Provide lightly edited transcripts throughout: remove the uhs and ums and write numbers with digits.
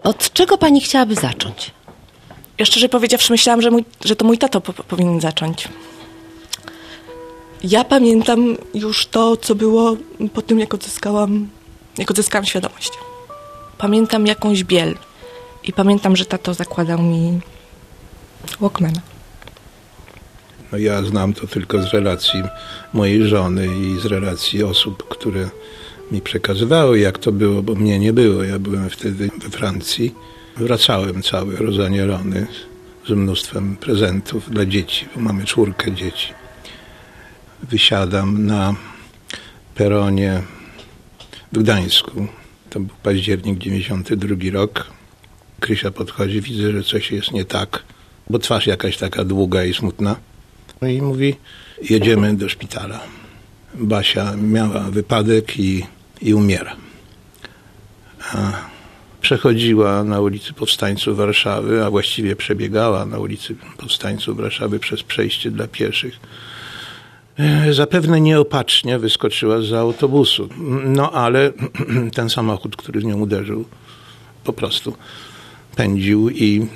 Od czego pani chciałaby zacząć? Ja szczerze powiedziawszy myślałam, że to mój tato powinien zacząć. Ja pamiętam już to, co było po tym, jak odzyskałam świadomość. Pamiętam jakąś biel i pamiętam, że tato zakładał mi Walkmana. No ja znam to tylko z relacji mojej żony i z relacji osób, które mi przekazywały, jak to było, bo mnie nie było. Ja byłem wtedy we Francji. Wracałem cały rozanielony z mnóstwem prezentów dla dzieci, bo mamy 4 dzieci. Wysiadam na peronie w Gdańsku. To był październik 92 rok. Krysia podchodzi, widzę, że coś jest nie tak, bo twarz jakaś taka długa i smutna. No i mówi, jedziemy do szpitala. Basia miała wypadek i umiera. Przechodziła na ulicy Powstańców Warszawy, a właściwie przebiegała na ulicy Powstańców Warszawy przez przejście dla pieszych. Zapewne nieopatrznie wyskoczyła z autobusu. No ale ten samochód, który z nią uderzył, po prostu pędził i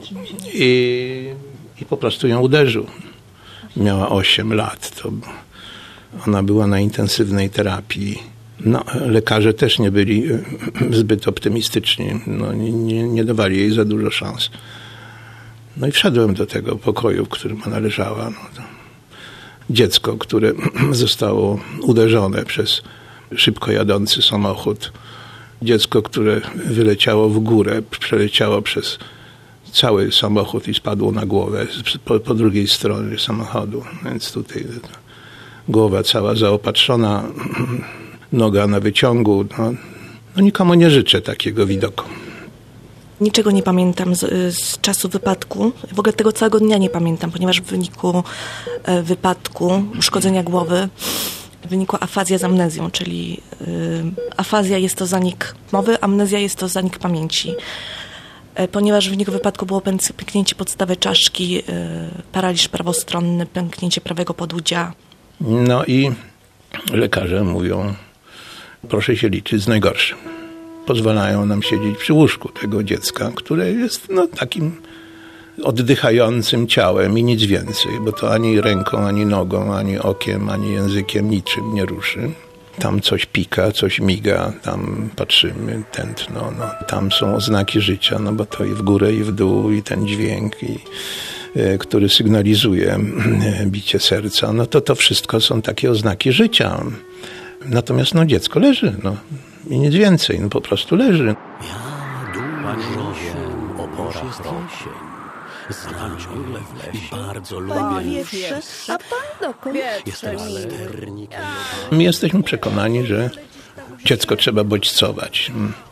po prostu ją uderzył. Miała 8 lat. Ona była na intensywnej terapii. No, lekarze też nie byli zbyt optymistyczni. No, nie dawali jej za dużo szans. No i wszedłem do tego pokoju, w którym ona leżała. No, dziecko, które zostało uderzone przez szybko jadący samochód. Dziecko, które wyleciało w górę, przeleciało przez cały samochód i spadło na głowę po drugiej stronie samochodu. Więc tutaj głowa cała zaopatrzona, noga na wyciągu. No nikomu nie życzę takiego widoku. Niczego nie pamiętam z czasu wypadku. W ogóle tego całego dnia nie pamiętam, ponieważ w wyniku wypadku, uszkodzenia głowy wynikła afazja z amnezją, czyli afazja jest to zanik mowy, amnezja jest to zanik pamięci. Ponieważ w wyniku wypadku było pęknięcie podstawy czaszki, paraliż prawostronny, pęknięcie prawego podłudzia. No i lekarze mówią, proszę się liczyć z najgorszym. Pozwalają nam siedzieć przy łóżku tego dziecka, które jest takim oddychającym ciałem i nic więcej, bo to ani ręką, ani nogą, ani okiem, ani językiem niczym nie ruszy. Tam coś pika, coś miga, tam patrzymy, tętno, tam są oznaki życia, bo to i w górę, i w dół, i ten dźwięk, który sygnalizuje bicie serca, to wszystko są takie oznaki życia. Natomiast dziecko leży, i nic więcej, po prostu leży. Ja dużo wiem o porach roku. Znam ciągle i bardzo lubię a pan dokąd? Jestem sternikiem. My jesteśmy przekonani, że dziecko trzeba bodźcować.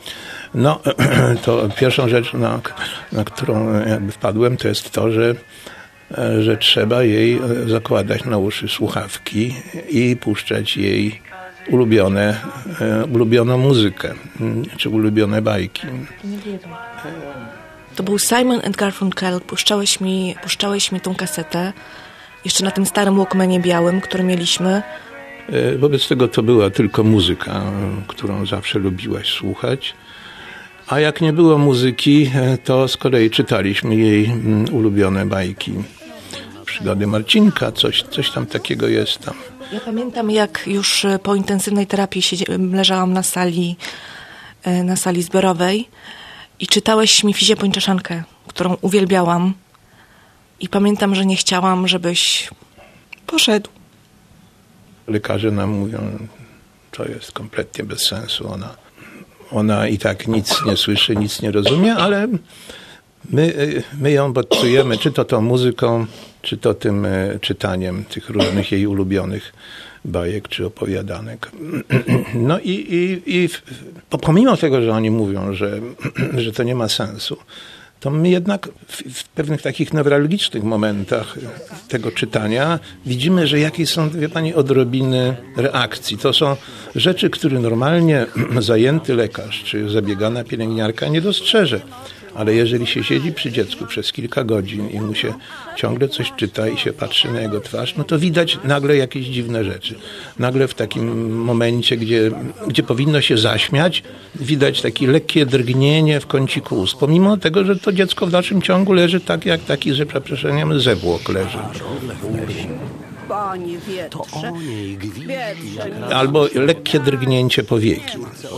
To pierwszą rzecz, na którą jakby wpadłem, to jest to, że trzeba jej zakładać na uszy słuchawki i puszczać jej ulubioną muzykę, czy ulubione bajki. To był Simon and Garfunkel. Puszczałeś mi tą kasetę, jeszcze na tym starym Walkmanie białym, który mieliśmy. Wobec tego to była tylko muzyka, którą zawsze lubiłaś słuchać. A jak nie było muzyki, to z kolei czytaliśmy jej ulubione bajki. Przygody Marcinka, coś tam takiego jest tam. Ja pamiętam, jak już po intensywnej terapii leżałam na sali zbiorowej i czytałeś mi Fizię Pończeszankę, którą uwielbiałam. I pamiętam, że nie chciałam, żebyś poszedł. Lekarze nam mówią, to jest kompletnie bez sensu. Ona i tak nic nie słyszy, nic nie rozumie, ale my ją bodźcujemy, czy to tą muzyką, czy to tym czytaniem tych różnych jej ulubionych bajek czy opowiadanek. No i pomimo tego, że oni mówią, że to nie ma sensu, to my jednak w pewnych takich newralgicznych momentach tego czytania widzimy, że jakieś są, wie pani, odrobiny reakcji. To są rzeczy, które normalnie zajęty lekarz czy zabiegana pielęgniarka nie dostrzeże. Ale jeżeli się siedzi przy dziecku przez kilka godzin i mu się ciągle coś czyta i się patrzy na jego twarz, no to widać nagle jakieś dziwne rzeczy. Nagle w takim momencie, gdzie powinno się zaśmiać, widać takie lekkie drgnienie w kąciku ust. Pomimo tego, że to dziecko w dalszym ciągu leży tak, jak taki, że przeproszeniem, zebłok leży. Panie wietrze, wietrze, Albo lekkie drgnięcie powieki.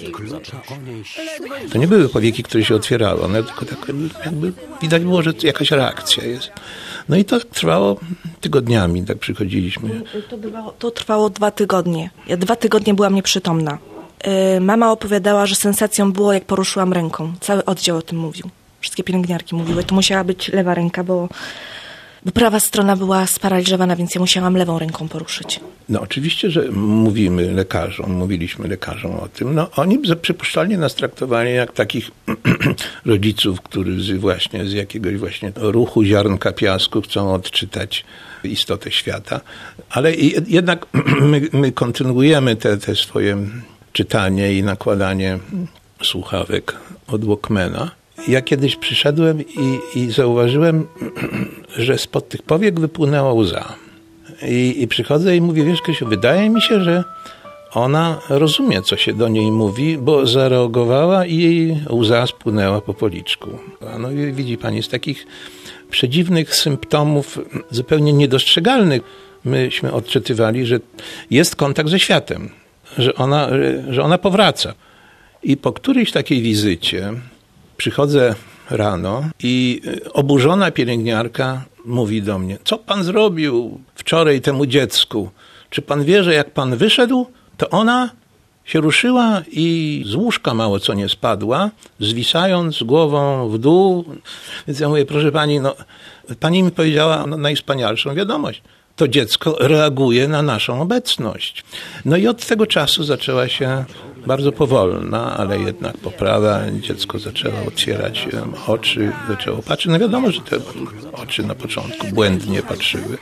To nie były powieki, które się otwierały, one tylko tak jakby widać było, że jakaś reakcja jest. No i to trwało tygodniami, tak przychodziliśmy. To trwało 2 tygodnie. Ja 2 tygodnie byłam nieprzytomna. Mama opowiadała, że sensacją było, jak poruszyłam ręką. Cały oddział o tym mówił. Wszystkie pielęgniarki mówiły. To musiała być lewa ręka, bo prawa strona była sparaliżowana, więc ja musiałam lewą ręką poruszyć. No oczywiście, że mówiliśmy lekarzom o tym. No oni przypuszczalnie nas traktowali jak takich rodziców, którzy właśnie z jakiegoś właśnie ruchu ziarnka piasku chcą odczytać istotę świata. Ale jednak my kontynuujemy te swoje czytanie i nakładanie słuchawek od Walkmana. Ja kiedyś przyszedłem i zauważyłem, że spod tych powiek wypłynęła łza. I przychodzę i mówię, wiesz Krysiu, wydaje mi się, że ona rozumie, co się do niej mówi, bo zareagowała i jej łza spłynęła po policzku. No i widzi pani, z takich przedziwnych symptomów, zupełnie niedostrzegalnych, myśmy odczytywali, że jest kontakt ze światem, że ona powraca. I po którejś takiej wizycie przychodzę rano i oburzona pielęgniarka mówi do mnie, co pan zrobił wczoraj temu dziecku? Czy pan wie, że jak pan wyszedł, to ona się ruszyła i z łóżka mało co nie spadła, zwisając głową w dół. Więc ja mówię, proszę pani, no, pani mi powiedziała najwspanialszą wiadomość. To dziecko reaguje na naszą obecność. No i od tego czasu zaczęła się bardzo powolna, ale jednak poprawa. Dziecko zaczęło otwierać oczy, zaczęło patrzeć. No wiadomo, że te oczy na początku błędnie patrzyły.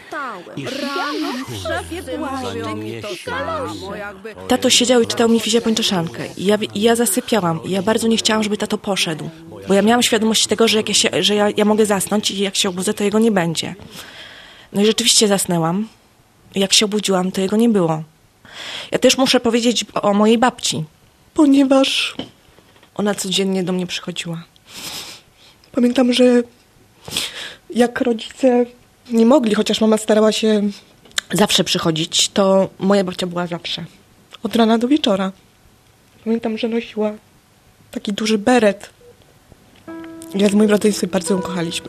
Tato siedział i czytał mi Fizia Pończoszankę. I ja zasypiałam. I ja bardzo nie chciałam, żeby tato poszedł. Bo ja miałam świadomość tego, że ja mogę zasnąć i jak się obudzę, to jego nie będzie. No i rzeczywiście zasnęłam. Jak się obudziłam, to jego nie było. Ja też muszę powiedzieć o mojej babci, ponieważ ona codziennie do mnie przychodziła. Pamiętam, że jak rodzice nie mogli, chociaż mama starała się zawsze przychodzić, to moja babcia była zawsze. Od rana do wieczora. Pamiętam, że nosiła taki duży beret. Ja z moim rodzeństwem bardzo ją kochaliśmy.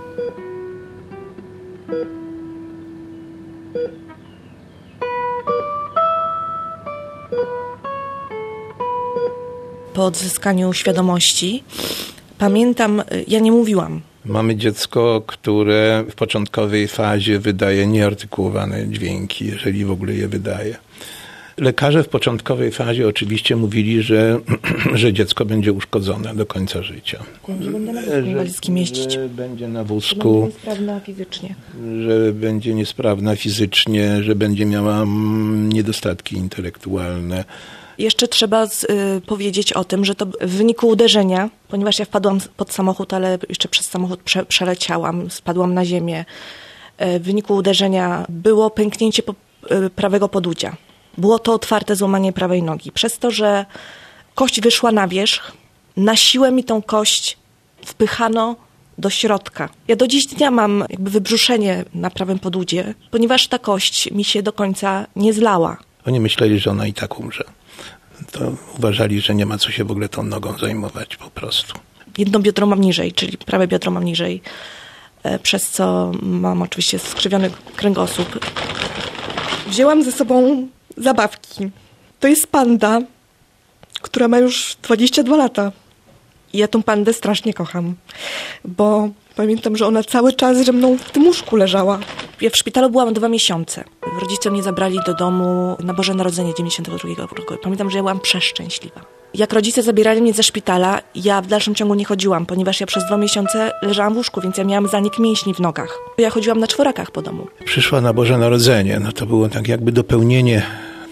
Po odzyskaniu świadomości pamiętam, ja nie mówiłam. Mamy dziecko, które w początkowej fazie wydaje nieartykułowane dźwięki, jeżeli w ogóle je wydaje. Lekarze w początkowej fazie oczywiście mówili, że dziecko będzie uszkodzone do końca życia. Że będę na wózku inwalidzkim jeździć. Że będzie na wózku. Że będzie niesprawna fizycznie. Że będzie niesprawna fizycznie, że będzie miała niedostatki intelektualne. Jeszcze trzeba powiedzieć o tym, że to w wyniku uderzenia, ponieważ ja wpadłam pod samochód, ale jeszcze przez samochód przeleciałam, spadłam na ziemię. W wyniku uderzenia było pęknięcie prawego podudzia. Było to otwarte złamanie prawej nogi. Przez to, że kość wyszła na wierzch, na siłę mi tą kość wpychano do środka. Ja do dziś dnia mam jakby wybrzuszenie na prawym podudzie, ponieważ ta kość mi się do końca nie zlała. Oni myśleli, że ona i tak umrze. To uważali, że nie ma co się w ogóle tą nogą zajmować po prostu. Jedno biodro mam niżej, czyli prawe biodro mam niżej, przez co mam oczywiście skrzywiony kręgosłup. Wzięłam ze sobą zabawki. To jest panda, która ma już 22 lata. I ja tą pandę strasznie kocham, bo pamiętam, że ona cały czas ze mną w tym łóżku leżała. Ja w szpitalu byłam 2 miesiące. Rodzice mnie zabrali do domu na Boże Narodzenie 92 roku. Pamiętam, że ja byłam przeszczęśliwa. Jak rodzice zabierali mnie ze szpitala, ja w dalszym ciągu nie chodziłam, ponieważ ja przez 2 miesiące leżałam w łóżku, więc ja miałam zanik mięśni w nogach. Ja chodziłam na czworakach po domu. Przyszła na Boże Narodzenie, no to było tak jakby dopełnienie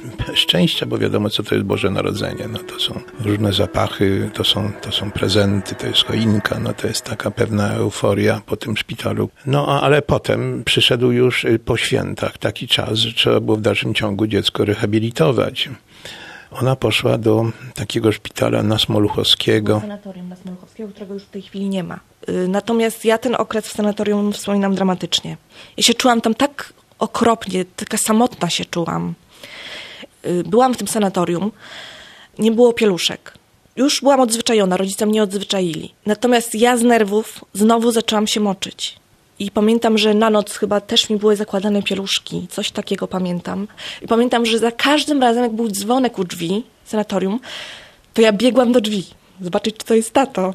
szczęścia, bo wiadomo, co to jest Boże Narodzenie. No, to są różne zapachy, to są prezenty, to jest choinka, no, to jest taka pewna euforia po tym szpitalu. No, ale potem przyszedł już po świętach taki czas, że trzeba było w dalszym ciągu dziecko rehabilitować. Ona poszła do takiego szpitala na Smoluchowskiego. Sanatorium na Smoluchowskiego, którego już w tej chwili nie ma. Natomiast ja ten okres w sanatorium wspominam dramatycznie. Ja się czułam tam tak okropnie, taka samotna się czułam. Byłam w tym sanatorium, nie było pieluszek. Już byłam odzwyczajona, rodzice mnie odzwyczaili. Natomiast ja z nerwów znowu zaczęłam się moczyć. I pamiętam, że na noc chyba też mi były zakładane pieluszki, coś takiego pamiętam. I pamiętam, że za każdym razem, jak był dzwonek u drzwi sanatorium, to ja biegłam do drzwi, zobaczyć, czy to jest tato.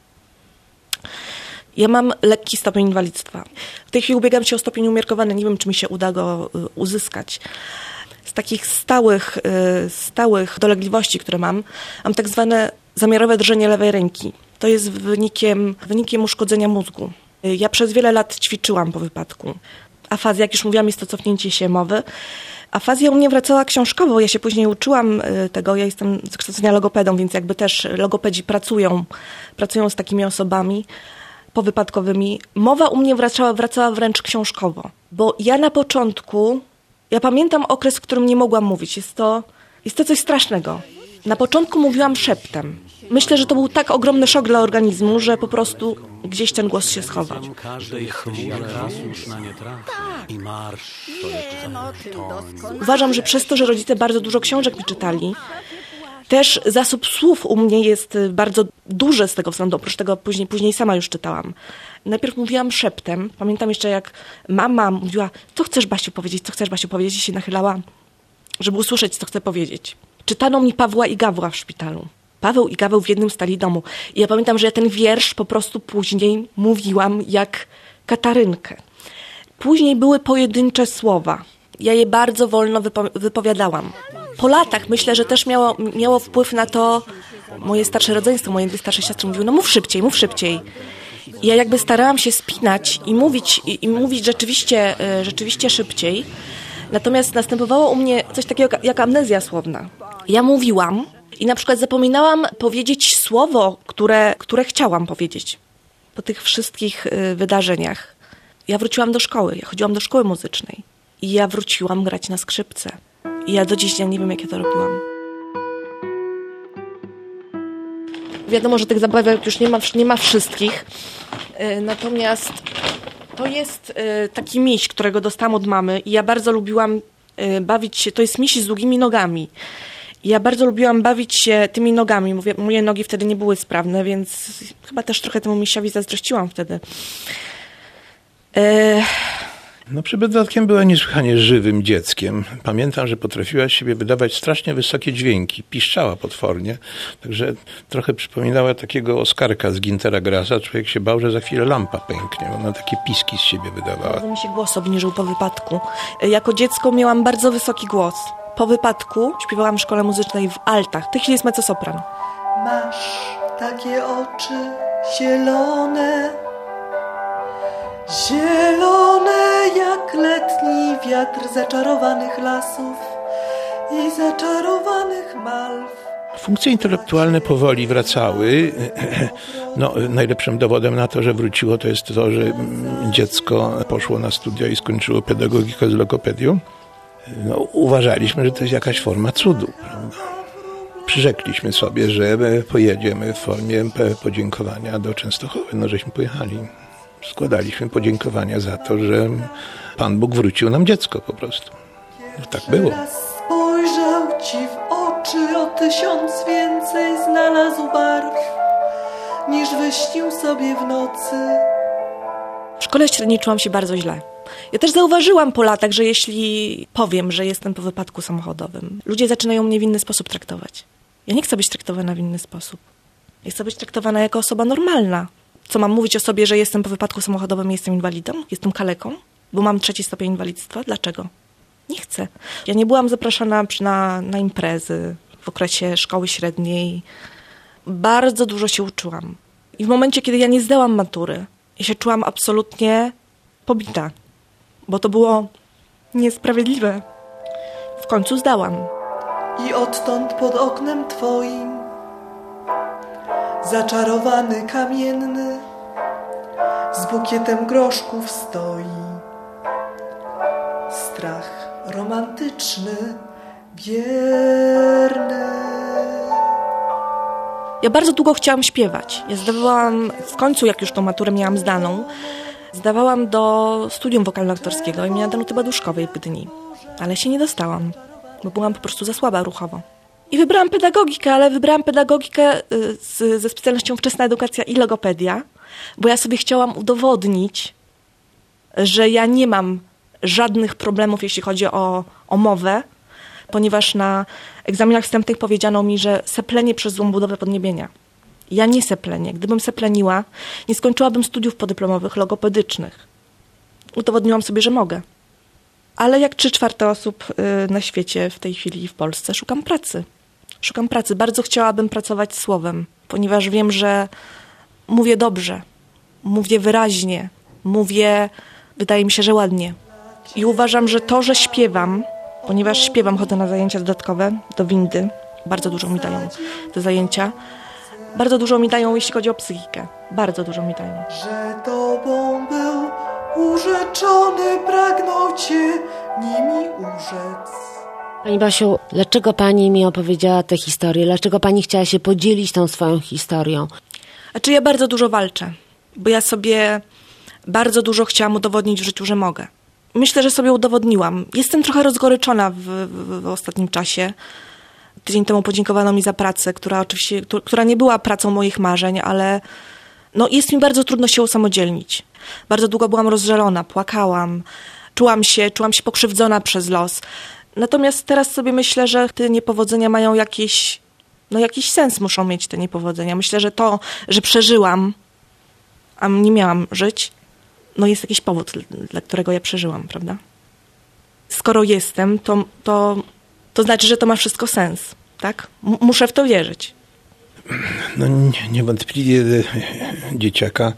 Ja mam lekki stopień inwalidztwa. W tej chwili ubiegam się o stopień umiarkowany, nie wiem, czy mi się uda go uzyskać. Z takich stałych dolegliwości, które mam tak zwane zamiarowe drżenie lewej ręki. To jest wynikiem uszkodzenia mózgu. Ja przez wiele lat ćwiczyłam po wypadku. Afazja, jak już mówiłam, jest to cofnięcie się mowy. Afazja u mnie wracała książkowo. Ja się później uczyłam tego. Ja jestem z kształcenia logopedą, więc jakby też logopedzi pracują z takimi osobami powypadkowymi. Mowa u mnie wracała wręcz książkowo. Bo ja na początku, ja pamiętam okres, w którym nie mogłam mówić. Jest to coś strasznego. Na początku mówiłam szeptem. Myślę, że to był tak ogromny szok dla organizmu, że po prostu gdzieś ten głos się schował. Uważam, że przez to, że rodzice bardzo dużo książek mi czytali, też zasób słów u mnie jest bardzo duży z tego względu. Oprócz tego później sama już czytałam. Najpierw mówiłam szeptem. Pamiętam jeszcze, jak mama mówiła, co chcesz, Basiu, powiedzieć? I się nachylała, żeby usłyszeć, co chcę powiedzieć. Czytano mi Pawła i Gawła w szpitalu. Paweł i Gaweł w jednym stali domu. I ja pamiętam, że ja ten wiersz po prostu później mówiłam jak Katarynkę. Później były pojedyncze słowa. Ja je bardzo wolno wypowiadałam. Po latach myślę, że też miało wpływ na to moje starsze rodzeństwo, moje dwie starsze siostry mówiły, no mów szybciej. I ja jakby starałam się spinać i mówić rzeczywiście szybciej. Natomiast następowało u mnie coś takiego jak amnezja słowna. Ja mówiłam i na przykład zapominałam powiedzieć słowo, które chciałam powiedzieć. Po tych wszystkich wydarzeniach ja wróciłam do szkoły. Ja chodziłam do szkoły muzycznej. I ja wróciłam grać na skrzypce. I ja do dziś nie wiem, jak ja to robiłam. Wiadomo, że tych zabawek już nie ma wszystkich. Natomiast to jest taki miś, którego dostałam od mamy. I ja bardzo lubiłam bawić się. To jest miś z długimi nogami. I ja bardzo lubiłam bawić się tymi nogami. Moje nogi wtedy nie były sprawne, więc chyba też trochę temu misiowi zazdrościłam wtedy. No przy dodatkiem była niesłychanie żywym dzieckiem. Pamiętam, że potrafiła z siebie wydawać strasznie wysokie dźwięki. Piszczała potwornie. Także trochę przypominała takiego Oskarka z Gintera Grassa. Człowiek się bał, że za chwilę lampa pęknie. Ona takie piski z siebie wydawała. Bardzo mi się głos obniżył po wypadku. Jako dziecko miałam bardzo wysoki głos. Po wypadku śpiewałam w szkole muzycznej w altach. W tej chwili jest mezzosopran. Masz takie oczy zielone, zielone jak letni wiatr zaczarowanych lasów i zaczarowanych malw. Funkcje intelektualne powoli wracały. No, najlepszym dowodem na to, że wróciło, to jest to, że dziecko poszło na studia i skończyło pedagogikę z logopedią. No, uważaliśmy, że to jest jakaś forma cudu, prawda? Przyrzekliśmy sobie, że pojedziemy w formie podziękowania do Częstochowy. No, żeśmy pojechali. Składaliśmy podziękowania za to, że Pan Bóg wrócił nam dziecko po prostu. No, tak było. Spojrzał ci w oczy, o 1000 więcej znalazł barw, niż wyśnił sobie w nocy. W szkole średniej czułam się bardzo źle. Ja też zauważyłam po latach, że jeśli powiem, że jestem po wypadku samochodowym, ludzie zaczynają mnie w inny sposób traktować. Ja nie chcę być traktowana w inny sposób. Ja chcę być traktowana jako osoba normalna. Co, mam mówić o sobie, że jestem po wypadku samochodowym i jestem inwalidą? Jestem kaleką? Bo mam 3. stopień inwalidztwa? Dlaczego? Nie chcę. Ja nie byłam zapraszana na imprezy w okresie szkoły średniej. Bardzo dużo się uczyłam. I w momencie, kiedy ja nie zdałam matury, ja się czułam absolutnie pobita. Bo to było niesprawiedliwe. W końcu zdałam. I odtąd pod oknem twoim zaczarowany kamienny z bukietem groszków stoi. Strach romantyczny, wierny. Ja bardzo długo chciałam śpiewać. Ja zdawałam, w końcu jak już tą maturę miałam zdaną, zdawałam do studium wokalno-aktorskiego i miałam Danuty Baduszkowej w Gdyni. Ale się nie dostałam, bo byłam po prostu za słaba ruchowo. I wybrałam pedagogikę, ale wybrałam pedagogikę ze specjalnością wczesna edukacja i logopedia, bo ja sobie chciałam udowodnić, że ja nie mam żadnych problemów, jeśli chodzi o mowę, ponieważ na egzaminach wstępnych powiedziano mi, że seplenię przez złą budowę podniebienia. Ja nie seplenię. Gdybym sepleniła, nie skończyłabym studiów podyplomowych logopedycznych. Udowodniłam sobie, że mogę. Ale jak 3/4 osób na świecie w tej chwili w Polsce szukam pracy. Szukam pracy. Bardzo chciałabym pracować słowem, ponieważ wiem, że mówię dobrze, mówię wyraźnie, mówię, wydaje mi się, że ładnie. I uważam, że to, że śpiewam, ponieważ śpiewam, chodzę na zajęcia dodatkowe do windy, bardzo dużo mi dają te zajęcia, bardzo dużo mi dają, jeśli chodzi o psychikę. Bardzo dużo mi dają. Że tobą był urzeczony, pragnął cię nimi urzec. Pani Basiu, dlaczego pani mi opowiedziała tę historię? Dlaczego pani chciała się podzielić tą swoją historią? Znaczy ja bardzo dużo walczę, bo ja sobie bardzo dużo chciałam udowodnić w życiu, że mogę. Myślę, że sobie udowodniłam. Jestem trochę rozgoryczona w ostatnim czasie. Tydzień temu podziękowano mi za pracę, która nie była pracą moich marzeń, ale no, jest mi bardzo trudno się usamodzielnić. Bardzo długo byłam rozżalona, płakałam, czułam się pokrzywdzona przez los. Natomiast teraz sobie myślę, że te niepowodzenia mają jakiś sens muszą mieć te niepowodzenia. Myślę, że to, że przeżyłam, a nie miałam żyć, no jest jakiś powód, dla którego ja przeżyłam, prawda? Skoro jestem, to znaczy, że to ma wszystko sens, tak? Muszę w to wierzyć. No niewątpliwie dzieciaka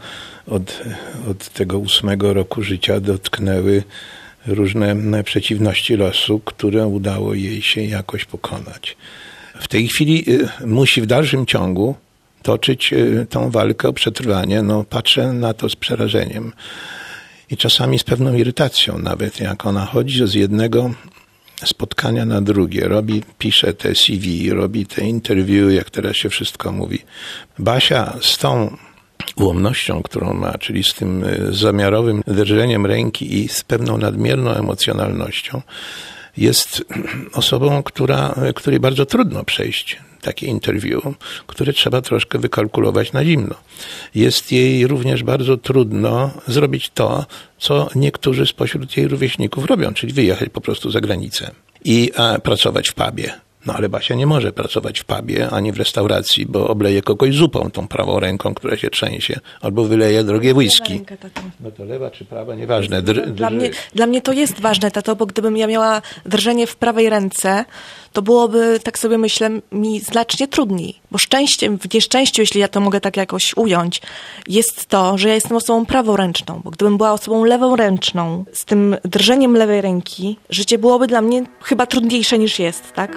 od tego 8 roku życia dotknęły różne przeciwności losu, które udało jej się jakoś pokonać. W tej chwili musi w dalszym ciągu toczyć tą walkę o przetrwanie. No, patrzę na to z przerażeniem i czasami z pewną irytacją nawet, jak ona chodzi z jednego spotkania na drugie, pisze te CV, robi te interview, jak teraz się wszystko mówi. Basia z tą ułomnością, którą ma, czyli z tym zamiarowym drżeniem ręki i z pewną nadmierną emocjonalnością, jest osobą, której bardzo trudno przejść takie interview, które trzeba troszkę wykalkulować na zimno. Jest jej również bardzo trudno zrobić to, co niektórzy spośród jej rówieśników robią, czyli wyjechać po prostu za granicę i pracować w pubie. No ale Basia nie może pracować w pubie ani w restauracji, bo obleje kogoś zupą tą prawą ręką, która się trzęsie, albo wyleje drogie whisky. No to lewa czy prawa, nieważne. Dla mnie to jest ważne, tato, bo gdybym ja miała drżenie w prawej ręce, to byłoby, tak sobie myślę, mi znacznie trudniej. Bo szczęściem, w nieszczęściu, jeśli ja to mogę tak jakoś ująć, jest to, że ja jestem osobą praworęczną. Bo gdybym była osobą leworęczną, z tym drżeniem lewej ręki, życie byłoby dla mnie chyba trudniejsze niż jest, tak?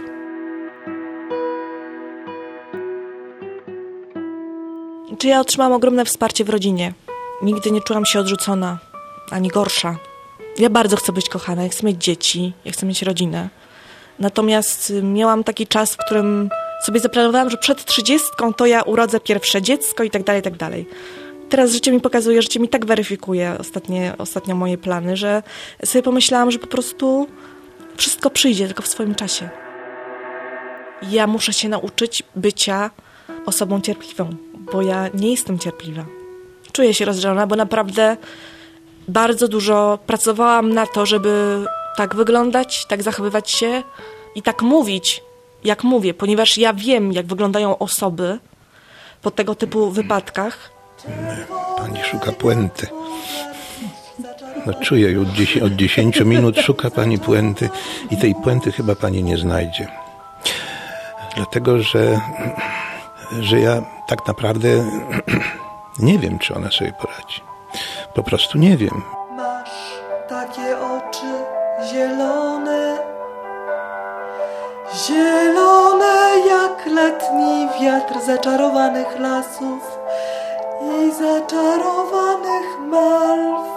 Czy ja otrzymałam ogromne wsparcie w rodzinie. Nigdy nie czułam się odrzucona, ani gorsza. Ja bardzo chcę być kochana, ja chcę mieć dzieci, ja chcę mieć rodzinę. Natomiast miałam taki czas, w którym sobie zaplanowałam, że przed 30 to ja urodzę pierwsze dziecko i tak dalej, i tak dalej. Teraz życie mi pokazuje, życie mi tak weryfikuje ostatnio moje plany, że sobie pomyślałam, że po prostu wszystko przyjdzie, tylko w swoim czasie. Ja muszę się nauczyć bycia osobą cierpliwą, bo ja nie jestem cierpliwa. Czuję się rozżalona, bo naprawdę bardzo dużo pracowałam na to, żeby tak wyglądać, tak zachowywać się i tak mówić, jak mówię, ponieważ ja wiem, jak wyglądają osoby po tego typu wypadkach. Pani szuka puenty. No czuję, od 10 minut szuka pani puenty i tej puenty chyba pani nie znajdzie. Dlatego, że ja tak naprawdę nie wiem, czy ona sobie poradzi. Po prostu nie wiem. Masz takie oczy zielone, zielone jak letni wiatr zaczarowanych lasów i zaczarowanych malw.